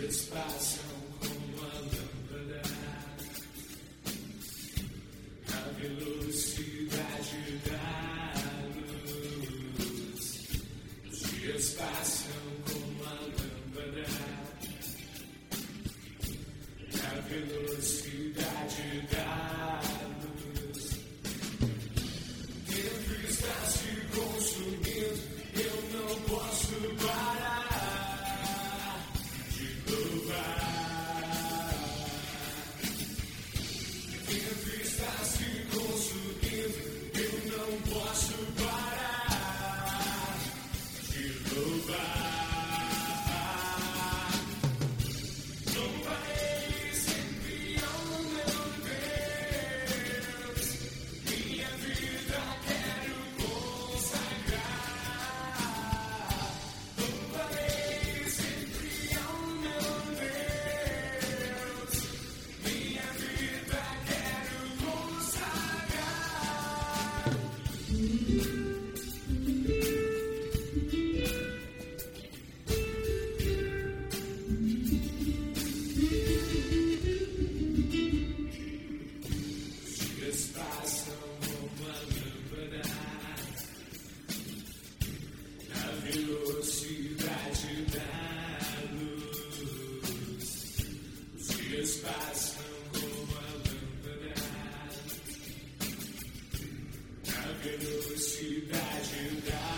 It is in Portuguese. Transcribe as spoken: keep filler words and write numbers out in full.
dias passam como a lâmpada, a velocidade da luz. Os dias passam como a lâmpada, a velocidade da luz. O tempo está se consumindo, eu não posso parar de louvar. O tempo está se consumindo, eu não posso parar de louvar. Velocidade da luz. Os dias passam como a lâmpada, a velocidade da